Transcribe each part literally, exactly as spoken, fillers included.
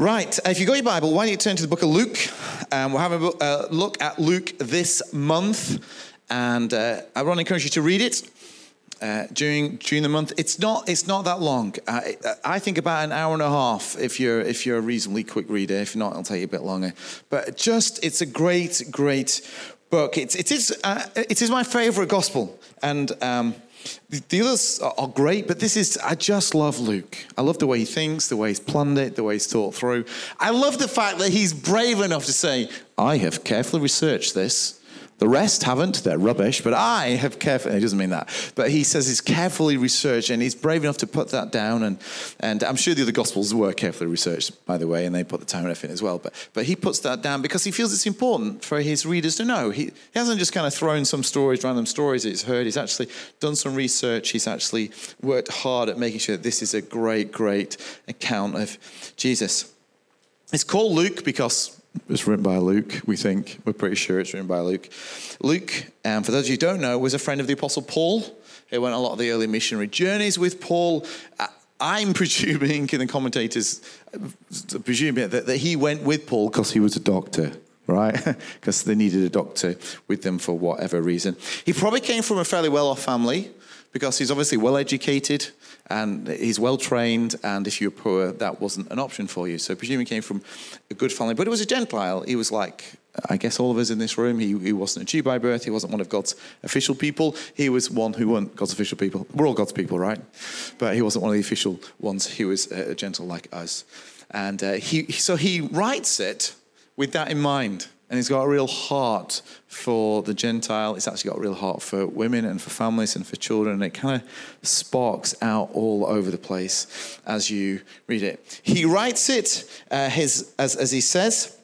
Right, if you've got your Bible, why don't you turn to the book of Luke? Um, we're having a uh, look at Luke this month, and uh, I want to encourage you to read it uh, during during the month. It's not it's not that long. Uh, I think about an hour and a half if you're if you're a reasonably quick reader. If not, it'll take you a bit longer. But just it's a great great book. It's it is uh, it is my favourite gospel, and. Um, The others are great, but this is, I just love Luke. I love the way he thinks, the way he's planned it, the way he's thought through. I love the fact that he's brave enough to say, I have carefully researched this. The rest haven't, they're rubbish, but I have carefully, he doesn't mean that, but he says he's carefully researched, and he's brave enough to put that down, and and I'm sure the other Gospels were carefully researched, by the way, and they put the time and effort in as well, but but he puts that down because he feels it's important for his readers to know. He, he hasn't just kind of thrown some stories, random stories that he's heard, he's actually done some research, he's actually worked hard at making sure that this is a great, great account of Jesus. It's called Luke because it's written by Luke, we think. We're pretty sure it's written by Luke. Luke, um, for those of you who don't know, was a friend of the Apostle Paul. He went on a lot of the early missionary journeys with Paul. Uh, I'm presuming, and the commentators uh, presuming that, that he went with Paul because he was a doctor, right? Because they needed a doctor with them for whatever reason. He probably came from a fairly well-off family, because he's obviously well-educated and he's well-trained, and if you're poor, that wasn't an option for you. So I presume he came from a good family. But he was a Gentile. He was like, I guess all of us in this room. He, he wasn't a Jew by birth. He wasn't one of God's official people. He was one who weren't God's official people. We're all God's people, right? But he wasn't one of the official ones. He was a Gentile like us. And uh, he so he writes it with that in mind. And he's got a real heart for the Gentile. It's actually got a real heart for women and for families and for children. And it kind of sparks out all over the place as you read it. He writes it uh, his as, as he says.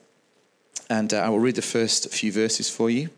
And uh, I will read the first few verses for you.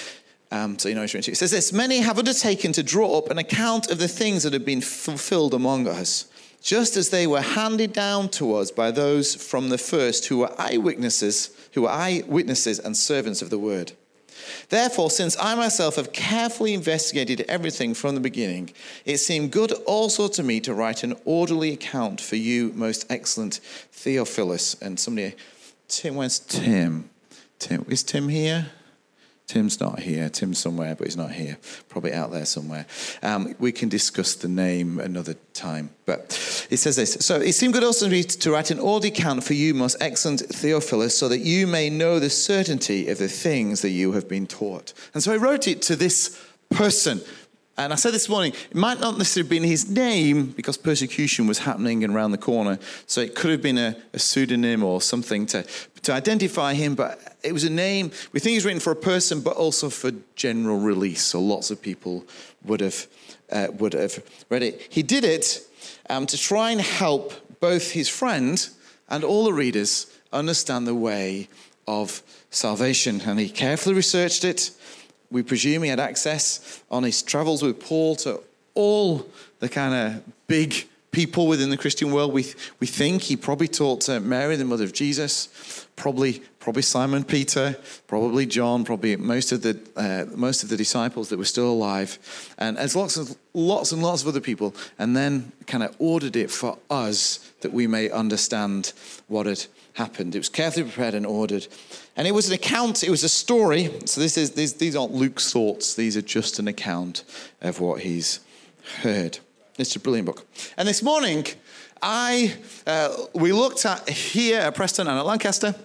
Um, so you know what he's reading. It says this: Many have undertaken to draw up an account of the things that have been fulfilled among us, just as they were handed down to us by those from the first who were eyewitnesses, who were eyewitnesses and servants of the word. Therefore, since I myself have carefully investigated everything from the beginning, it seemed good also to me to write an orderly account for you, most excellent Theophilus. And somebody, Tim, where's Tim? Tim, is Tim here? Tim's not here. Tim's somewhere, but he's not here. Probably out there somewhere. Um, we can discuss the name another time. But it says this: So it seemed good also to me to write an orderly account for you, most excellent Theophilus, so that you may know the certainty of the things that you have been taught. And so I wrote it to this person. And I said this morning, it might not necessarily have been his name because persecution was happening around the corner. So it could have been a, a pseudonym or something to, to identify him. But it was a name. We think it's written for a person, but also for general release. So lots of people would have uh, would have read it. He did it um, to try and help both his friend and all the readers understand the way of salvation. And he carefully researched it. We presume he had access on his travels with Paul to all the kind of big people within the Christian world. We we think he probably taught to Mary, the mother of Jesus, probably probably Simon Peter, probably John, probably most of the uh, most of the disciples that were still alive, and as lots of lots and lots of other people, and then kind of ordered it for us that we may understand what had happened. It was carefully prepared and ordered. And it was an account, it was a story. So this is these, these aren't Luke's thoughts. These are just an account of what he's heard. It's a brilliant book. And this morning, I uh, we looked at here at Preston and at Lancaster.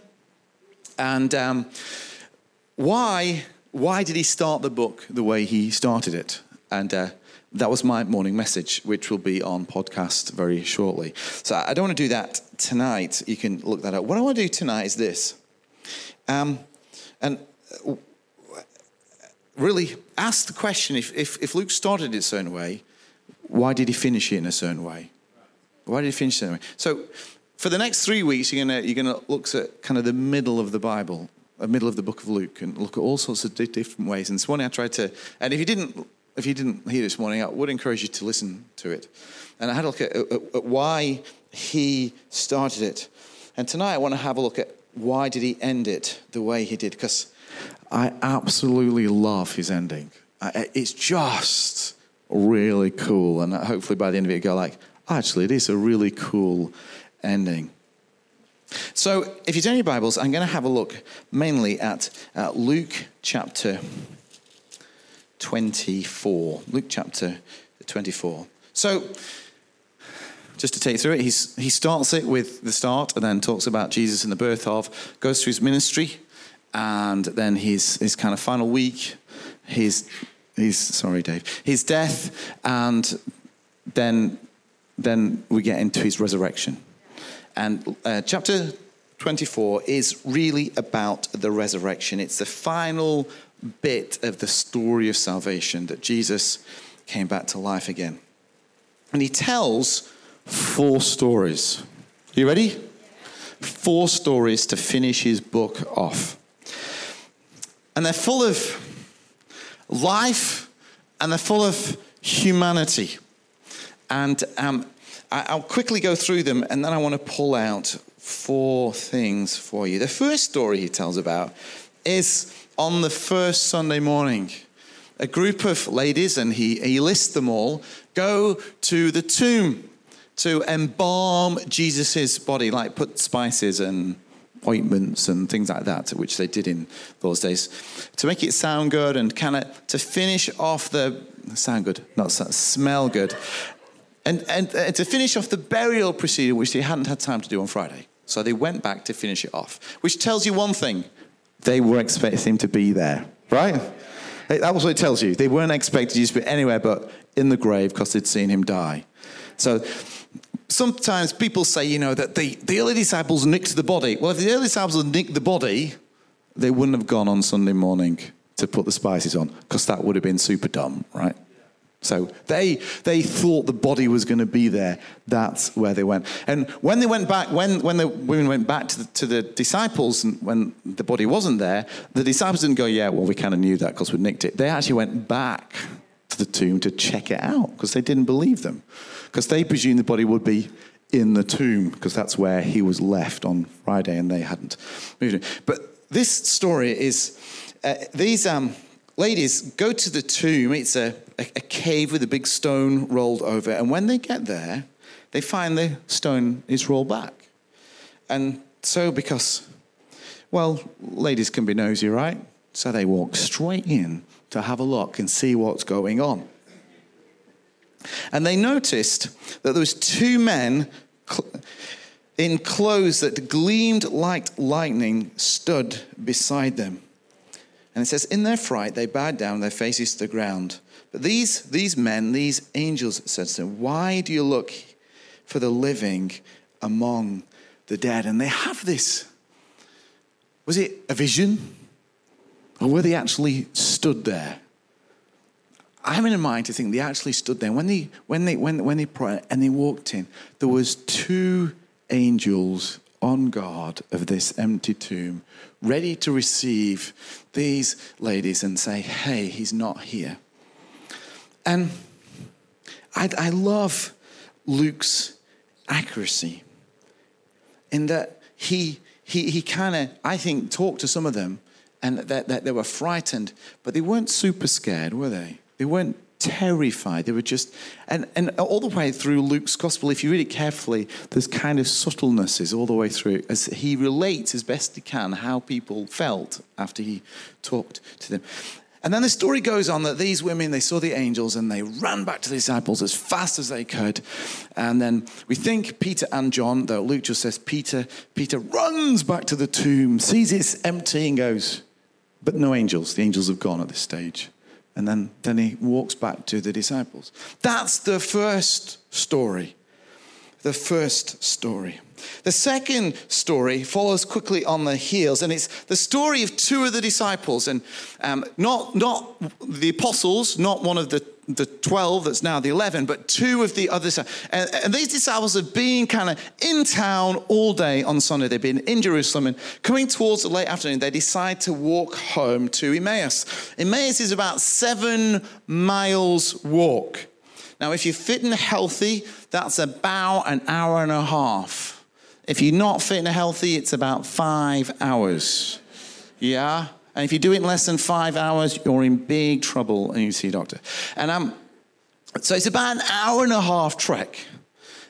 And um, why, why did he start the book the way he started it? And uh, that was my morning message, which will be on podcast very shortly. So I don't want to do that tonight. You can look that up. What I want to do tonight is this. Um, and really ask the question, if, if, if Luke started it a certain way, why did he finish it in a certain way? Why did he finish it in a certain way? So for the next three weeks, you're going you're gonna look at kind of the middle of the Bible, the middle of the book of Luke, and look at all sorts of different ways. And this morning I tried to, and if you didn't If you didn't hear this morning, I would encourage you to listen to it. And I had a look at, at, at why he started it. And tonight I want to have a look at why did he end it the way he did. Because I absolutely love his ending. I, it's just really cool. And hopefully by the end of it you go like, actually it is a really cool ending. So if you turn your Bibles, I'm going to have a look mainly at uh, Luke chapter twenty-four. Luke chapter twenty-four. So just to take you through it, he's, he starts it with the start and then talks about Jesus and the birth of, goes through his ministry, and then his, his kind of final week, his, his sorry, Dave, his death, and then, then we get into his resurrection. And uh, chapter twenty-four is really about the resurrection. It's the final bit of the story of salvation, that Jesus came back to life again. And he tells four stories. Are you ready? Four stories to finish his book off. And they're full of life and they're full of humanity. And um, I, I'll quickly go through them, and then I want to pull out four things for you. The first story he tells about is on the first Sunday morning. A group of ladies, and he, he lists them all, go to the tomb to embalm Jesus' body, like put spices and ointments and things like that, which they did in those days, to make it sound good and kind of to finish off the, sound good, not sound, smell good, and, and, and to finish off the burial procedure, which they hadn't had time to do on Friday. So they went back to finish it off, which tells you one thing: they were expecting him to be there, right? That was what it tells you. They weren't expecting Jesus to be anywhere but in the grave because they'd seen him die. So sometimes people say, you know, that the, the early disciples nicked the body. Well, if the early disciples had nicked the body, they wouldn't have gone on Sunday morning to put the spices on, because that would have been super dumb, right? So they they thought the body was going to be there. That's where they went. And when they went back, when, when the women went back to the, to the disciples, and when the body wasn't there, the disciples didn't go, yeah, well, we kind of knew that because we nicked it. They actually went back to the tomb to check it out because they didn't believe them. Because they presumed the body would be in the tomb, because that's where he was left on Friday and they hadn't moved him. But this story is, uh, these um, ladies go to the tomb. It's a, a, a cave with a big stone rolled over. And when they get there, they find the stone is rolled back. And so because, well, ladies can be nosy, right? So they walk straight in to have a look and see what's going on. And they noticed that there was two men in clothes that gleamed like lightning stood beside them. And it says, in their fright, they bowed down their faces to the ground. But these, these men, these angels, said to them, why do you look for the living among the dead? And they have this. Was it a vision? Or were they actually stood there? I'm in a mind to think they actually stood there. When they, when they, when, when they prayed and they walked in, there was two angels on guard of this empty tomb, ready to receive these ladies and say, hey, he's not here. And I, I love Luke's accuracy in that he, he, he kind of, I think, talked to some of them, and that, that they were frightened, but they weren't super scared, were they? They weren't terrified. They were just, and, and all the way through Luke's gospel, if you read it carefully, there's kind of subtlenesses all the way through as he relates as best he can how people felt after he talked to them. And then the story goes on that these women, they saw the angels and they ran back to the disciples as fast as they could. And then we think Peter and John, though Luke just says Peter, Peter runs back to the tomb, sees it's empty and goes, but no angels. The angels have gone at this stage. And then, then he walks back to the disciples. That's the first story. The first story. The second story follows quickly on the heels, and it's the story of two of the disciples, and um, not not the apostles, not one of the, the twelve that's now the eleven, but two of the others. And, and these disciples have been kind of in town all day on Sunday. They've been in Jerusalem, and coming towards the late afternoon, they decide to walk home to Emmaus. Emmaus is about seven miles walk. Now, if you're fit and healthy, that's about an hour and a half. If you're not fit and healthy, it's about five hours. Yeah? And if you do it in less than five hours, you're in big trouble and you see a doctor. And um, so it's about an hour and a half trek.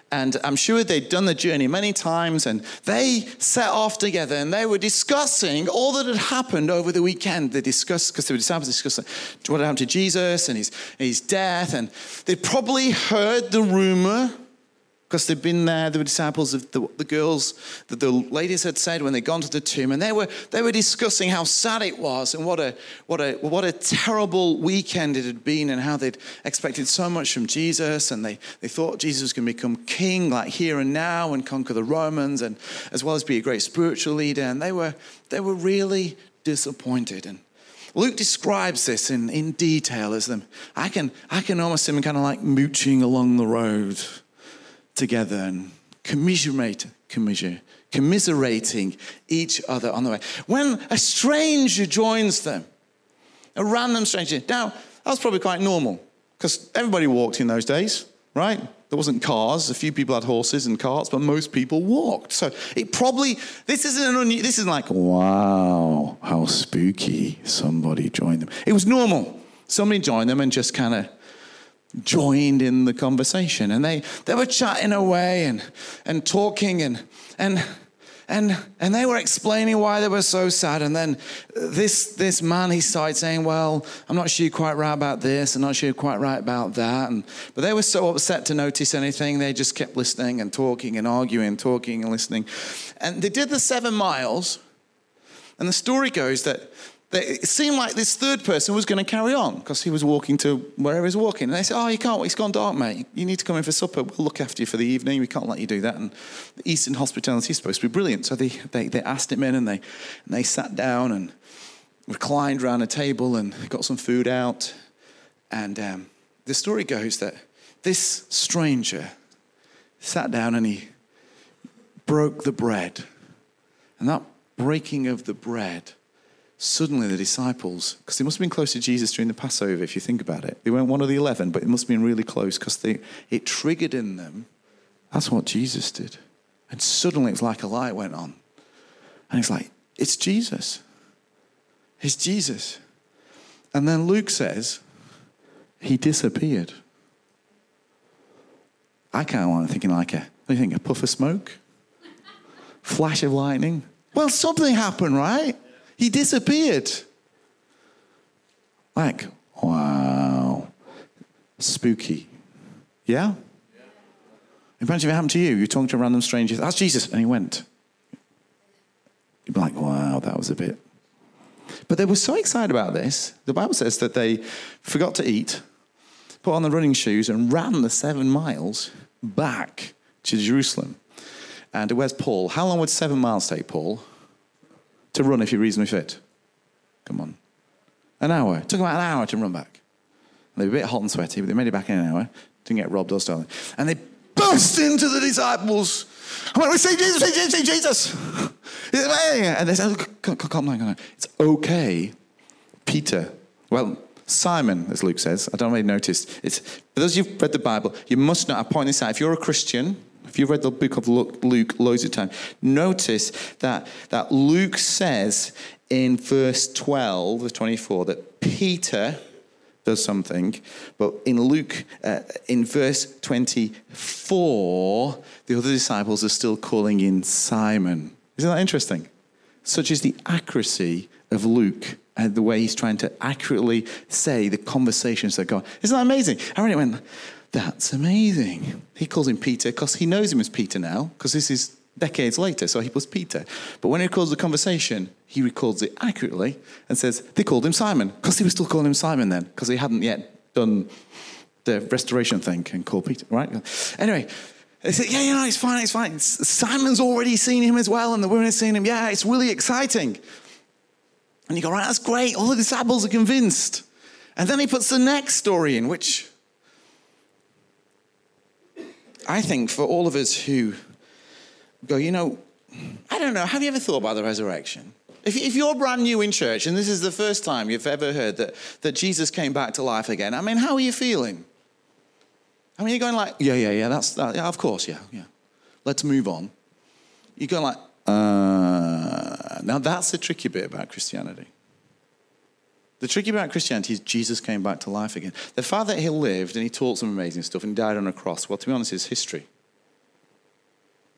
And I'm sure they'd done the journey many times, and they set off together, and they were discussing all that had happened over the weekend. They discussed, because the disciples discussed what had happened to Jesus and his, his death, and they probably heard the rumor, because they'd been there, the disciples of the, the girls that the ladies had said when they'd gone to the tomb, and they were they were discussing how sad it was and what a what a what a terrible weekend it had been, and how they'd expected so much from Jesus, and they, they thought Jesus was going to become king like here and now and conquer the Romans, and as well as be a great spiritual leader, and they were they were really disappointed. And Luke describes this in, in detail as them. I can I can almost see them kind of like mooching along the road together and commiserate, commiserate, commiserating each other on the way. When a stranger joins them, a random stranger. Now, that was probably quite normal because everybody walked in those days, right? There wasn't cars. A few people had horses and carts, but most people walked. So it probably, this isn't an un, this isn't like, wow, how spooky, somebody joined them. It was normal. Somebody joined them and just kind of joined in the conversation, and they they were chatting away and and talking and and and and they were explaining why they were so sad. And then this this man, he started saying, well, I'm not sure you're quite right about this, I'm not sure you're quite right about that. And but they were so upset to notice anything, they just kept listening and talking and arguing, talking and listening. And they did the seven miles, and the story goes that it seemed like this third person was going to carry on because he was walking to wherever he was walking. And they said, oh, you can't, it's gone dark, mate. You need to come in for supper. We'll look after you for the evening. We can't let you do that. And the Eastern hospitality is supposed to be brilliant. So they, they, they asked him in, and they, and they sat down and reclined around a table and got some food out. And um, the story goes that this stranger sat down and he broke the bread. And that breaking of the bread, suddenly the disciples, because they must have been close to Jesus during the Passover, if you think about it. They weren't one of the eleven, but it must have been really close because they it triggered in them. That's what Jesus did. And suddenly it's like a light went on. And it's like, it's Jesus. It's Jesus. And then Luke says, he disappeared. I kind of want to thinking like a, what do you think, a puff of smoke? Flash of lightning? Well, something happened, right? He disappeared. Like, wow. Spooky. Yeah? Imagine if it happened to you. You're talking to a random stranger. That's Jesus. And he went. You'd be like, wow, that was a bit. But they were so excited about this. The Bible says that they forgot to eat, put on the running shoes, and ran the seven miles back to Jerusalem. And where's Paul? How long would seven miles take, Paul? To run if you're reasonably fit. Come on. An hour. It took about an hour to run back. They were a bit hot and sweaty, but they made it back in an hour. Didn't get robbed or stolen. And they burst into the disciples. I went, we see Jesus, see Jesus, see Jesus. And they said, calm down, calm down. It's okay. Peter. Well, Simon, as Luke says. I don't really notice. It's, for those of you who've read the Bible, you must know, I point this out. If you're a Christian, if you've read the book of Luke loads of time, notice that, that Luke says in verse twelve of twenty-four that Peter does something, but in Luke, uh, in verse twenty-four, the other disciples are still calling in Simon. Isn't that interesting? Such is the accuracy of Luke and the way he's trying to accurately say the conversations that go on. Isn't that amazing? I read it went, that's amazing. He calls him Peter because he knows him as Peter now, because this is decades later, so he was Peter. But when he records the conversation, he records it accurately and says, they called him Simon, because he was still calling him Simon then, because he hadn't yet done the restoration thing and called Peter, right? Anyway, they said, yeah, yeah, no, it's fine, it's fine. Simon's already seen him as well, and the women have seen him. Yeah, it's really exciting. And you go, right, that's great. All the disciples are convinced. And then he puts the next story in, which I think for all of us who go, you know, I don't know, have you ever thought about the resurrection? If, if you're brand new in church and this is the first time you've ever heard that, that Jesus came back to life again, I mean, how are you feeling? I mean, you're going like, yeah, yeah, yeah, that's, that, yeah, of course, yeah, yeah. Let's move on. You're going like, uh, now that's the tricky bit about Christianity. The tricky about Christianity is Jesus came back to life again. The fact that he lived and he taught some amazing stuff and died on a cross, well, to be honest, is history.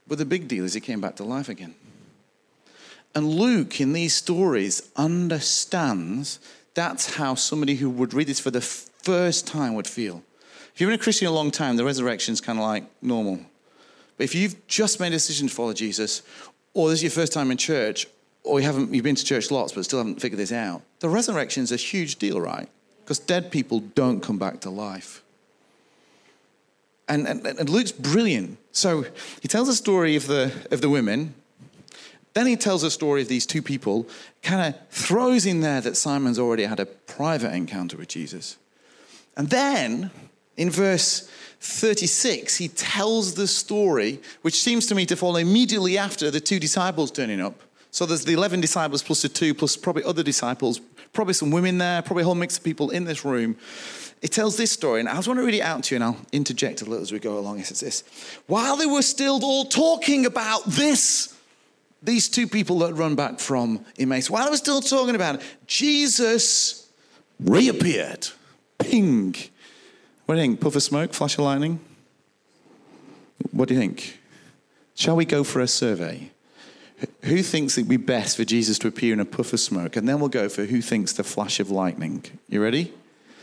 But the big deal is he came back to life again. And Luke, in these stories, understands that's how somebody who would read this for the first time would feel. If you've been a Christian a long time, the resurrection's kind of like normal. But if you've just made a decision to follow Jesus, or this is your first time in church, or you haven't, you've been to church lots but still haven't figured this out, the resurrection's a huge deal, right? Because dead people don't come back to life. And, and, and Luke's brilliant. So he tells a story of the of the women. Then he tells a story of these two people, kind of throws in there that Simon's already had a private encounter with Jesus. And then, in verse thirty-six, he tells the story, which seems to me to fall immediately after the two disciples turning up. So there's the eleven disciples plus the two, plus probably other disciples, probably some women there, probably a whole mix of people in this room. It tells this story, and I just want to read it out to you, and I'll interject a little as we go along. It says this: while they were still all talking about this, these two people that run back from Emmaus, while I was still talking about it, Jesus reappeared. Ping. What do you think? Puff of smoke? Flash of lightning? What do you think? Shall we go for a survey? Who thinks it'd be best for Jesus to appear in a puff of smoke? And then we'll go for who thinks the flash of lightning. You ready?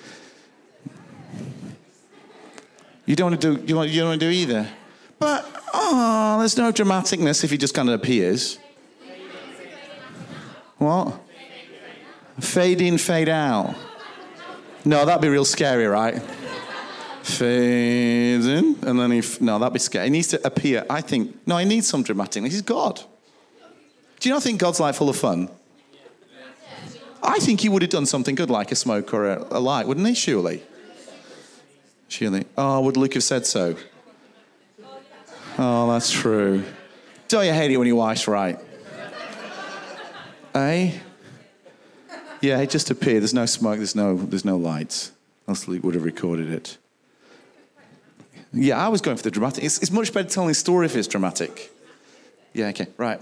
You don't want to do, you don't, you don't want to do either. But, oh, there's no dramaticness if he just kind of appears. What? Fade in, fade out. No, that'd be real scary, right? Fades in, and then he... No, that'd be scary. He needs to appear. I think... No, he needs some dramaticness. He's God. Do you not think God's like full of fun? I think he would have done something good like a smoke or a, a light, wouldn't he? Surely. Surely. Oh, would Luke have said so? Oh, that's true. Don't you hate it when your wife's right? Eh? Yeah, it just appeared. There's no smoke. There's no. There's no lights. Else Luke would have recorded it. Yeah, I was going for the dramatic. It's, it's much better telling a story if it's dramatic. Yeah. Okay. Right.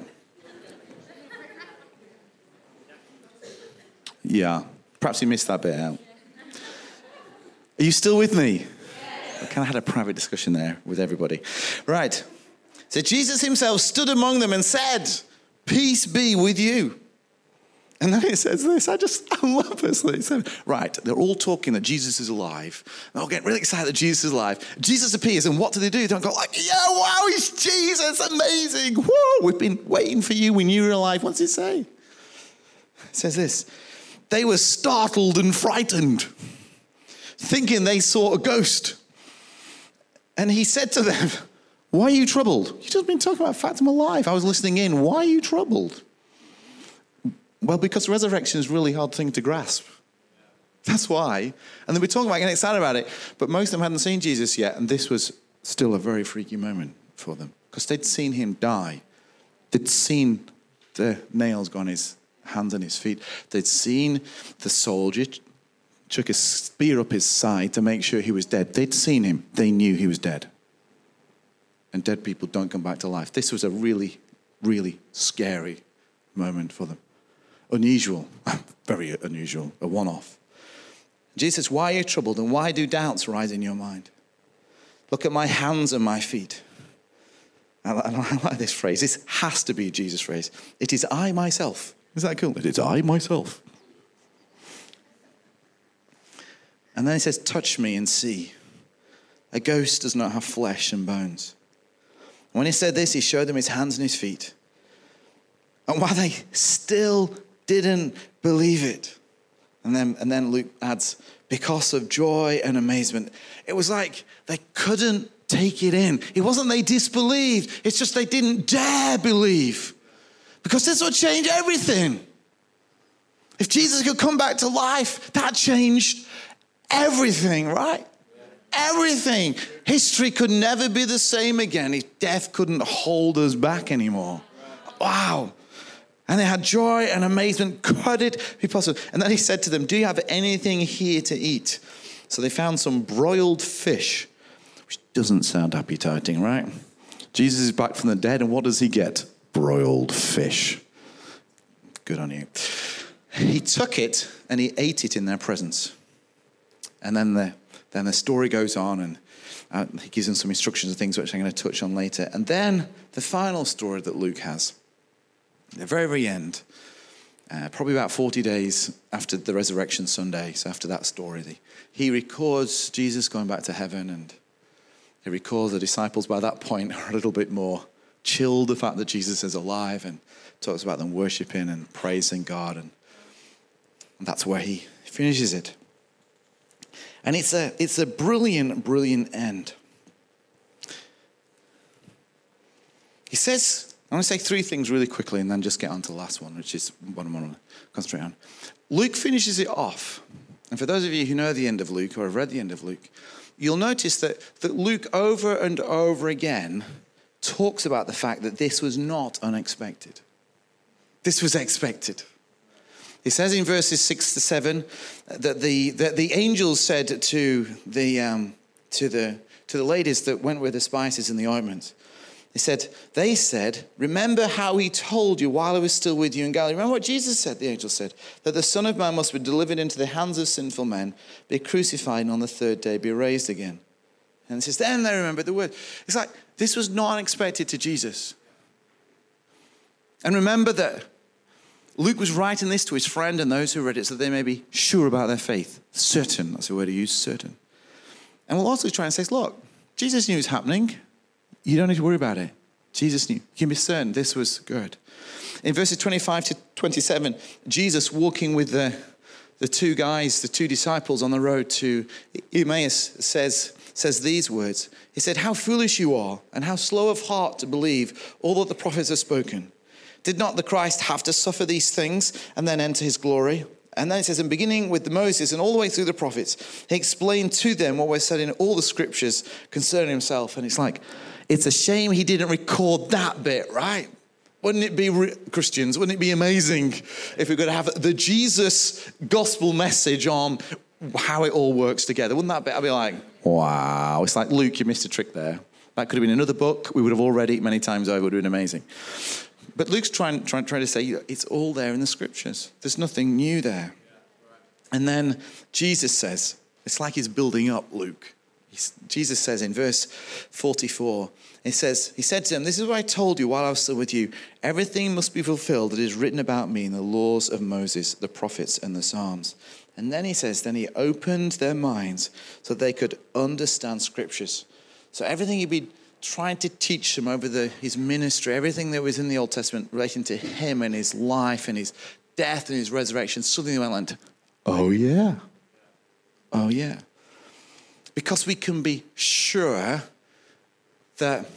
Yeah. Perhaps you missed that bit out. Are you still with me? I kind of had a private discussion there with everybody. Right. So Jesus himself stood among them and said, "Peace be with you." And then it says this. I just, I love this. It said, right, they're all talking that Jesus is alive. They're all getting really excited that Jesus is alive. Jesus appears, and what do they do? They don't go like, yeah, wow, it's Jesus, amazing. Whoa, we've been waiting for you. We knew you were alive. What's it say? It says this. They were startled and frightened, thinking they saw a ghost. And he said to them, why are you troubled? You've just been talking about the fact I'm alive. I was listening in. Why are you troubled? Well, because resurrection is a really hard thing to grasp. That's why. And they were talking about getting excited about it, but most of them hadn't seen Jesus yet, and this was still a very freaky moment for them, because they'd seen him die. They'd seen the nails go on his hands and his feet. They'd seen the soldier chuck a spear up his side to make sure he was dead. They'd seen him. They knew he was dead. And dead people don't come back to life. This was a really, really scary moment for them. Unusual, very unusual, a one-off. Jesus, why are you troubled, and why do doubts rise in your mind? Look at my hands and my feet. I, I like this phrase. This has to be a Jesus phrase. It is I myself. Is that cool? It is I myself. And then he says, touch me and see. A ghost does not have flesh and bones. And when he said this, he showed them his hands and his feet. And while they still didn't believe it. And then, and then Luke adds, because of joy and amazement. It was like they couldn't take it in. It wasn't they disbelieved. It's just they didn't dare believe. Because this would change everything. If Jesus could come back to life, that changed everything, right? Everything. History could never be the same again. Death couldn't hold us back anymore. Wow. And they had joy and amazement. Could it be possible? And then he said to them, do you have anything here to eat? So they found some broiled fish, which doesn't sound appetizing, right? Jesus is back from the dead, and what does he get? Broiled fish. Good on you. He took it and he ate it in their presence. And then the, then the story goes on, and uh, he gives them some instructions and things which I'm going to touch on later. And then the final story that Luke has, the very, very end, uh, probably about forty days after the resurrection Sunday, so after that story, the, he records Jesus going back to heaven, and he records the disciples by that point are a little bit more chilled the fact that Jesus is alive, and talks about them worshiping and praising God, and, and that's where he finishes it. And it's a it's a brilliant, brilliant end. He says, I want to say three things really quickly and then just get on to the last one, which is what I want to concentrate on. Luke finishes it off. And for those of you who know the end of Luke or have read the end of Luke, you'll notice that, that Luke over and over again talks about the fact that this was not unexpected. This was expected. It says in verses six to seven that the that the angels said to the um, to the to the ladies that went with the spices and the ointments. He said, they said, remember how he told you while I was still with you in Galilee. Remember what Jesus said, the angel said, that the Son of Man must be delivered into the hands of sinful men, be crucified, and on the third day be raised again. And it says, then they remembered the word. It's like, this was not unexpected to Jesus. And remember that Luke was writing this to his friend and those who read it so that they may be sure about their faith. Certain, that's the word he used, certain. And we'll also try and say, look, Jesus knew it was happening. You don't need to worry about it. Jesus knew. You can be certain this was good. In verses twenty-five to twenty-seven, Jesus walking with the, the two guys, the two disciples on the road to Emmaus says, says these words. He said, how foolish you are and how slow of heart to believe all that the prophets have spoken. Did not the Christ have to suffer these things and then enter his glory? And then it says, and beginning with Moses and all the way through the prophets, he explained to them what was said in all the scriptures concerning himself. And it's like, it's a shame he didn't record that bit, right? Wouldn't it be, re- Christians, wouldn't it be amazing if we could have the Jesus gospel message on how it all works together? Wouldn't that be, I'd be like, wow. It's like, Luke, you missed a trick there. That could have been another book. We would have all read it many times over. It would have been amazing. But Luke's trying, trying, trying to say, it's all there in the scriptures. There's nothing new there. And then Jesus says, it's like he's building up Luke. He's, Jesus says in verse forty-four, he says, he said to them, this is what I told you while I was still with you. Everything must be fulfilled that is written about me in the laws of Moses, the prophets, and the Psalms. And then he says, then he opened their minds so they could understand scriptures. So everything he'd been trying to teach them over the, his ministry, everything that was in the Old Testament relating to him and his life and his death and his resurrection, suddenly went like, oh yeah, oh yeah. Because we can be sure that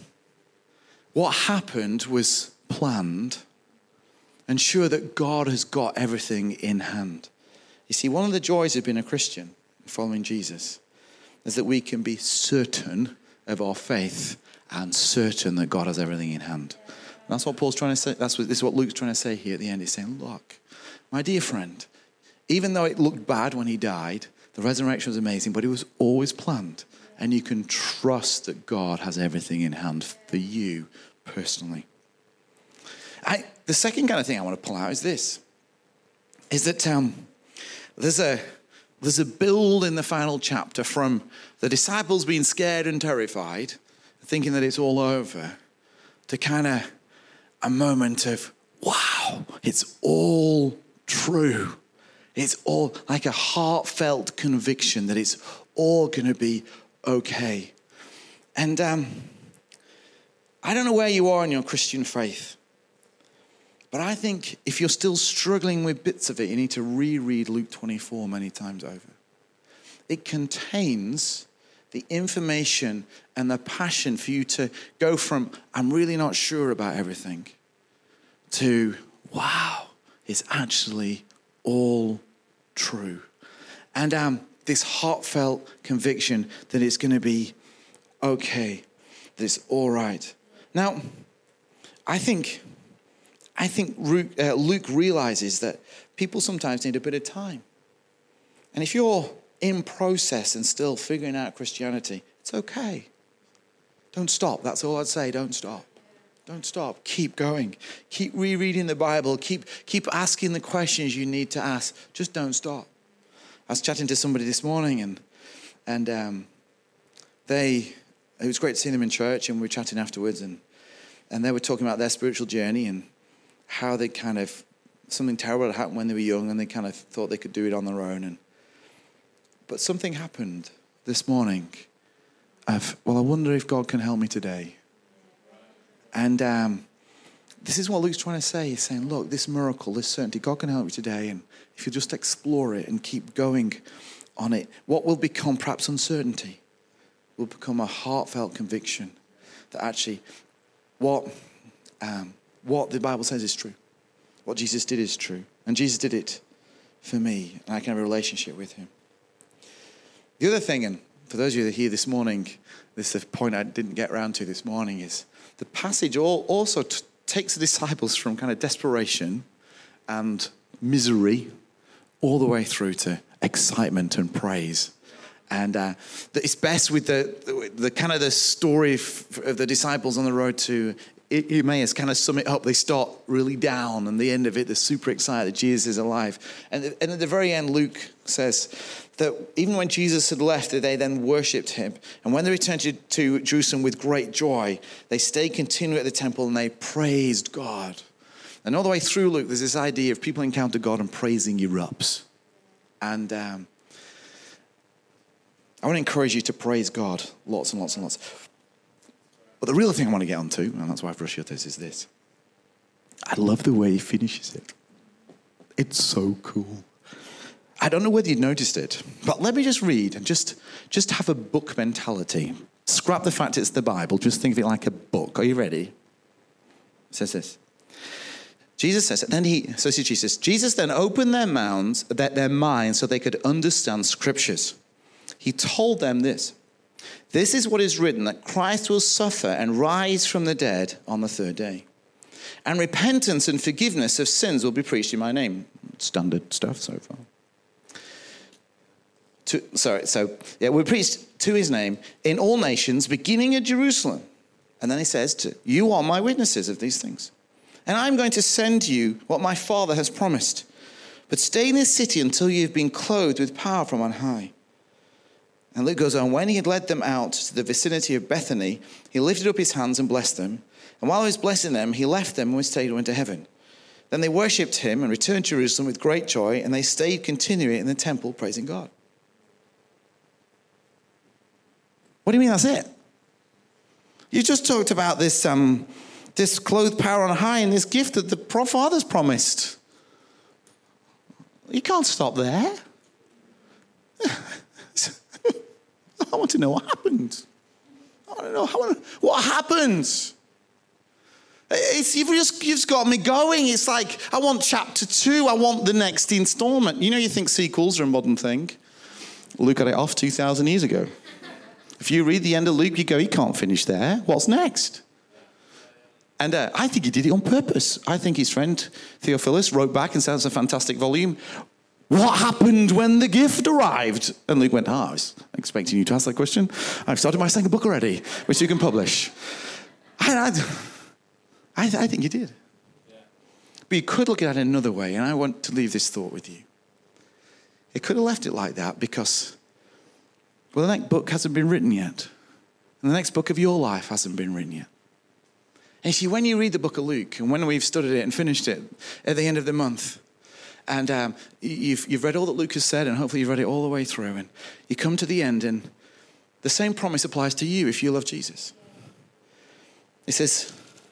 what happened was planned and sure that God has got everything in hand. You see, one of the joys of being a Christian, following Jesus, is that we can be certain of our faith and certain that God has everything in hand. And that's what Paul's trying to say. That's what, this is what Luke's trying to say here at the end. He's saying, look, my dear friend, even though it looked bad when he died, the resurrection was amazing, but it was always planned. And you can trust that God has everything in hand for you personally. I, the second kind of thing I want to pull out is this, is that um, there's a there's a build in the final chapter from the disciples being scared and terrified, thinking that it's all over, to kind of a moment of, wow, it's all true. It's all like a heartfelt conviction that it's all going to be okay. And um, I don't know where you are in your Christian faith, but I think if you're still struggling with bits of it, you need to reread Luke twenty-four many times over. It contains the information and the passion for you to go from, I'm really not sure about everything, to, wow, it's actually all true. And um, this heartfelt conviction that it's going to be okay, that it's all right. Now, I think, I think Luke, uh, Luke realizes that people sometimes need a bit of time. And if you're in process and still figuring out Christianity, it's okay. Don't stop. That's all I'd say. Don't stop. Don't stop. Keep going. Keep rereading the Bible. Keep keep asking the questions you need to ask. Just don't stop. I was chatting to somebody this morning, and and um, they, it was great to see them in church, and we were chatting afterwards, and, and they were talking about their spiritual journey and how they kind of, something terrible had happened when they were young, and they kind of thought they could do it on their own. And But something happened this morning of, well, I wonder if God can help me today. And um, this is what Luke's trying to say. He's saying, look, this miracle, this certainty, God can help you today. And if you just explore it and keep going on it, what will become perhaps uncertainty will become a heartfelt conviction that actually what, um, what the Bible says is true. What Jesus did is true. And Jesus did it for me. And I can have a relationship with him. The other thing, and for those of you that are here this morning, this is the point I didn't get around to this morning, is the passage all, also t- takes the disciples from kind of desperation and misery all the way through to excitement and praise. And uh, it's best with the, the, the kind of the story of, of the disciples on the road to Emmaus kind of sum it up. They start really down, and the end of it, they're super excited that Jesus is alive. And, and at the very end, Luke says that even when Jesus had left, they then worshipped him. And when they returned to, to Jerusalem with great joy, they stayed continually at the temple and they praised God. And all the way through Luke, there's this idea of people encounter God and praising erupts. And um, I want to encourage you to praise God lots and lots and lots. But the real thing I want to get onto, and that's why I've rushed you this, is this. I love the way he finishes it. It's so cool. I don't know whether you've noticed it, but let me just read and just, just have a book mentality. Scrap the fact it's the Bible. Just think of it like a book. Are you ready? It says this. Jesus says, then he, so this is Jesus. Jesus then opened their minds, their, their minds so they could understand scriptures. He told them this. This is what is written, that Christ will suffer and rise from the dead on the third day. And repentance and forgiveness of sins will be preached in my name. Standard stuff so far. To, sorry, so, yeah, we preached to his name in all nations, beginning at Jerusalem. And then he says, to, you are my witnesses of these things. And I'm going to send you what my Father has promised. But stay in this city until you have been clothed with power from on high. And Luke goes on, when he had led them out to the vicinity of Bethany, he lifted up his hands and blessed them. And while he was blessing them, he left them and stayed and went to heaven. Then they worshipped him and returned to Jerusalem with great joy, and they stayed continually in the temple praising God. What do you mean that's it? You just talked about this, um, this clothed power on high and this gift that the fathers promised. You can't stop there. I want to know what happened. I want to know how, what happened. It's, you've, just, you've just got me going. It's like, I want chapter two. I want the next installment. You know, you think sequels are a modern thing. Luke got it off two thousand years ago. If you read the end of Luke, you go, he can't finish there. What's next? And uh, I think he did it on purpose. I think his friend Theophilus wrote back and said, it's a fantastic volume. What happened when the gift arrived? And Luke went, ah, oh, I was expecting you to ask that question. I've started my second book already, which you can publish. And I, I, I think you did. Yeah. But you could look at it another way, and I want to leave this thought with you. It could have left it like that because, well, the next book hasn't been written yet. And the next book of your life hasn't been written yet. And you see, when you read the book of Luke, and when we've studied it and finished it at the end of the month, and um, you've, you've read all that Luke has said, and hopefully you've read it all the way through, and you come to the end, and the same promise applies to you if you love Jesus. It says,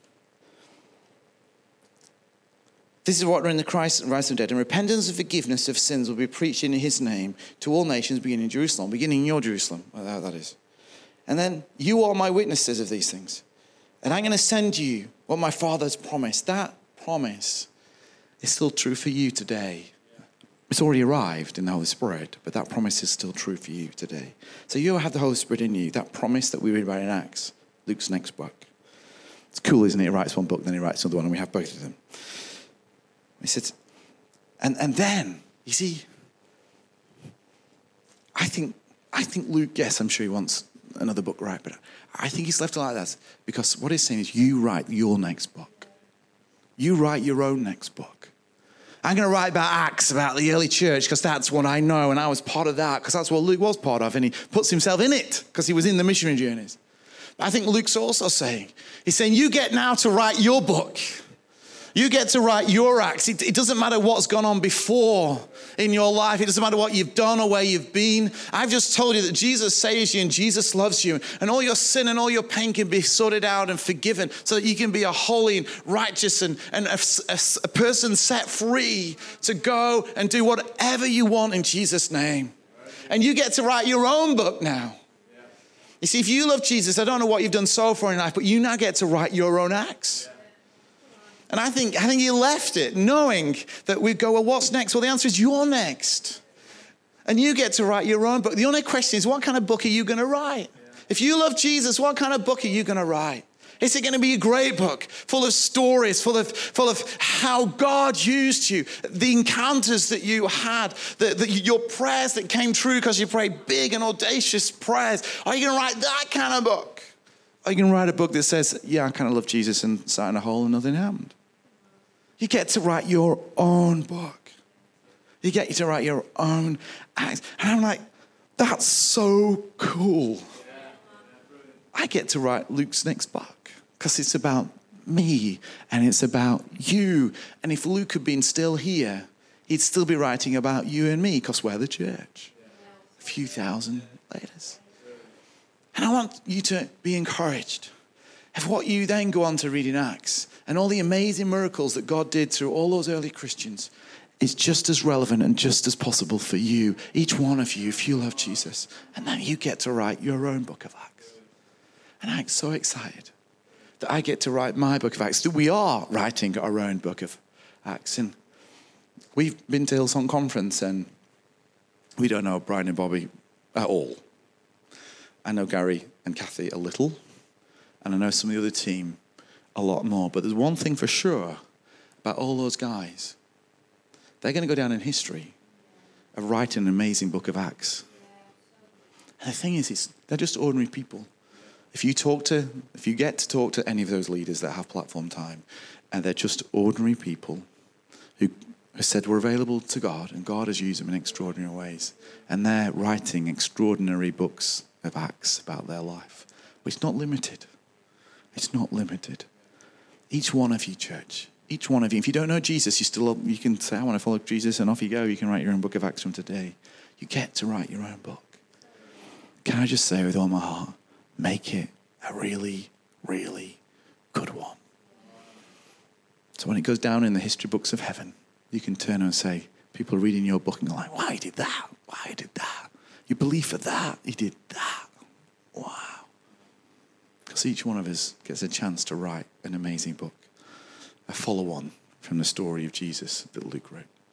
this is what when the Christ rise from the dead, and repentance and forgiveness of sins will be preached in his name to all nations, beginning in Jerusalem, beginning in your Jerusalem, whatever that is. And then you are my witnesses of these things. And I'm going to send you what my Father has promised. That promise is still true for you today. It's already arrived in the Holy Spirit, but that promise is still true for you today. So you have the Holy Spirit in you, that promise that we read about in Acts, Luke's next book. It's cool, isn't it? He writes one book, then he writes another one, and we have both of them. He said, and, and then, you see, I think, I think Luke, yes, I'm sure he wants another book, right? But I think he's left it like that because what he's saying is you write your next book. You write your own next book. I'm going to write about Acts, about the early church, because that's what I know, and I was part of that, because that's what Luke was part of, and he puts himself in it, because he was in the missionary journeys. But I think Luke's also saying, he's saying, you get now to write your book. You get to write your Acts. It, it doesn't matter what's gone on before in your life. It doesn't matter what you've done or where you've been. I've just told you that Jesus saves you and Jesus loves you. And all your sin and all your pain can be sorted out and forgiven so that you can be a holy and righteous and, and a, a, a person set free to go and do whatever you want in Jesus' name. And you get to write your own book now. You see, if you love Jesus, I don't know what you've done so far in life, but you now get to write your own Acts. And I think I think he left it knowing that we'd go, well, what's next? Well, the answer is you're next. And you get to write your own book. The only question is, what kind of book are you going to write? Yeah. If you love Jesus, what kind of book are you going to write? Is it going to be a great book full of stories, full of, full of how God used you, the encounters that you had, the, the, your prayers that came true because you prayed big and audacious prayers? Are you going to write that kind of book? Or are you going to write a book that says, yeah, I kind of love Jesus and sat in a hole and nothing happened? You get to write your own book. You get to write your own acts. And I'm like, that's so cool. I get to write Luke's next book because it's about me and it's about you. And if Luke had been still here, he'd still be writing about you and me because we're the church. A few thousand later. And I want you to be encouraged. If what you then go on to read in Acts and all the amazing miracles that God did through all those early Christians is just as relevant and just as possible for you, each one of you, if you love Jesus. And then you get to write your own book of Acts. And I'm so excited that I get to write my book of Acts, that we are writing our own book of Acts. And we've been to Hillsong Conference and we don't know Brian and Bobby at all. I know Gary and Kathy a little. And I know some of the other team a lot more. But there's one thing for sure about all those guys. They're going to go down in history of writing an amazing book of Acts. And the thing is, it's, they're just ordinary people. If you talk to, if you get to talk to any of those leaders that have platform time, and they're just ordinary people who have said we're available to God, and God has used them in extraordinary ways. And they're writing extraordinary books of Acts about their life. But it's not limited. It's not limited. Each one of you, church, each one of you, if you don't know Jesus, you still you can say, I want to follow Jesus, and off you go. You can write your own book of Acts from today. You get to write your own book. Can I just say with all my heart, make it a really, really good one. So when it goes down in the history books of heaven, you can turn and say, people are reading your book and they're like, why he did that? Why he did that? You believe for that? He did that. Wow. Because each one of us gets a chance to write an amazing book, a follow-on from the story of Jesus that Luke wrote.